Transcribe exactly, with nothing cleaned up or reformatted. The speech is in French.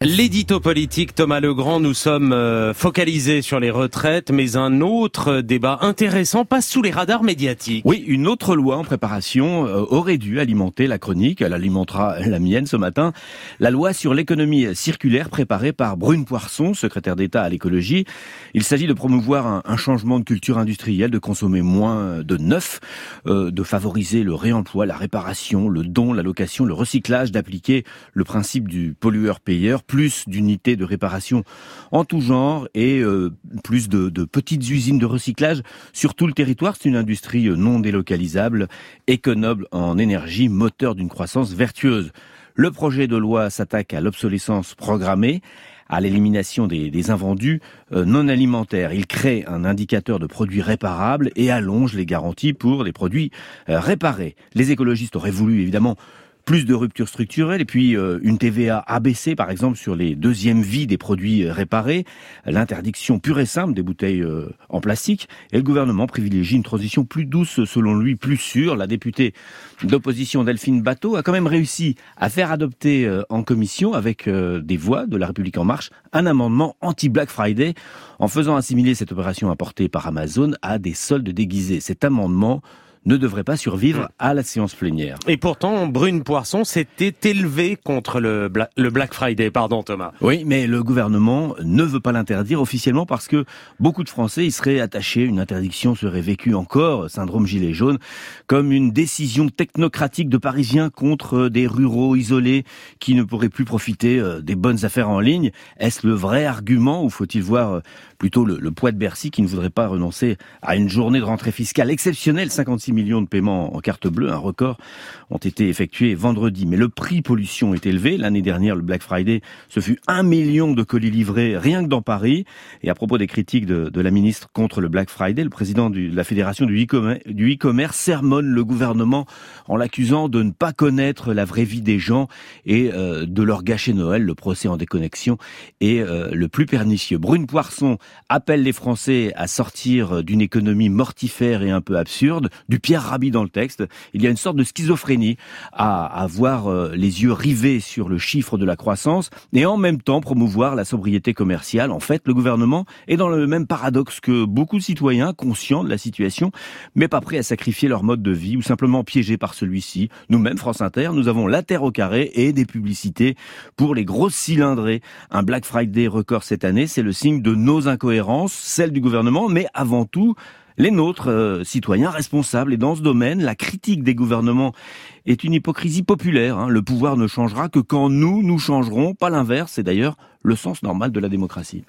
L'édito politique, Thomas Legrand, nous sommes euh, focalisés sur les retraites, mais un autre débat intéressant passe sous les radars médiatiques. Oui, une autre loi en préparation euh, aurait dû alimenter la chronique, elle alimentera la mienne ce matin, la loi sur l'économie circulaire préparée par Brune Poirson, secrétaire d'État à l'écologie. Il s'agit de promouvoir un, un changement de culture industrielle, de consommer moins de neuf, euh, de favoriser le réemploi, la réparation, le don, la location, le recyclage, d'appliquer le principe du pollueur-payeur, plus d'unités de réparation en tout genre et euh, plus de, de petites usines de recyclage sur tout le territoire. C'est une industrie non délocalisable, économe en énergie, moteur d'une croissance vertueuse. Le projet de loi s'attaque à l'obsolescence programmée, à l'élimination des, des invendus euh, non alimentaires. Il crée un indicateur de produits réparables et allonge les garanties pour les produits euh, réparés. Les écologistes auraient voulu évidemment plus de ruptures structurelles et puis euh, une T V A abaissée par exemple sur les deuxièmes vies des produits réparés, l'interdiction pure et simple des bouteilles euh, en plastique, et le gouvernement privilégie une transition plus douce, selon lui plus sûre. La députée d'opposition Delphine Batho a quand même réussi à faire adopter euh, en commission avec euh, des voix de La République En Marche un amendement anti-Black Friday en faisant assimiler cette opération importée par Amazon à des soldes déguisés. Cet amendement ne devrait pas survivre à la séance plénière. Et pourtant, Brune Poirson s'était élevée contre le, Bla- le Black Friday, pardon Thomas. Oui, mais le gouvernement ne veut pas l'interdire officiellement parce que beaucoup de Français y seraient attachés. Une interdiction serait vécue encore, syndrome gilet jaune, comme une décision technocratique de Parisiens contre des ruraux isolés qui ne pourraient plus profiter des bonnes affaires en ligne. Est-ce le vrai argument ou faut-il voir plutôt le, le poids de Bercy qui ne voudrait pas renoncer à une journée de rentrée fiscale exceptionnelle? Cinquante-six millions de paiements en carte bleue, un record, ont été effectués vendredi. Mais le prix pollution est élevé. L'année dernière, le Black Friday, ce fut un million de colis livrés rien que dans Paris. Et à propos des critiques de, de la ministre contre le Black Friday, le président du, de la Fédération du e-commerce, du e-commerce sermonne le gouvernement en l'accusant de ne pas connaître la vraie vie des gens et euh, de leur gâcher Noël. Le procès en déconnexion est euh, le plus pernicieux. Brune Poirson appelle les Français à sortir d'une économie mortifère et un peu absurde, du Pierre Rabhi dans le texte. Il y a une sorte de schizophrénie à avoir euh, les yeux rivés sur le chiffre de la croissance et en même temps promouvoir la sobriété commerciale. En fait, le gouvernement est dans le même paradoxe que beaucoup de citoyens, conscients de la situation, mais pas prêts à sacrifier leur mode de vie ou simplement piégés par celui-ci. Nous-mêmes, France Inter, nous avons la terre au carré et des publicités pour les grosses cylindrées. Un Black Friday record cette année, c'est le signe de nos incohérences, celles du gouvernement, mais avant tout, les nôtres, euh, citoyens responsables. Et dans ce domaine, la critique des gouvernements est une hypocrisie populaire. Hein. Le pouvoir ne changera que quand nous, nous changerons, pas l'inverse. C'est d'ailleurs le sens normal de la démocratie.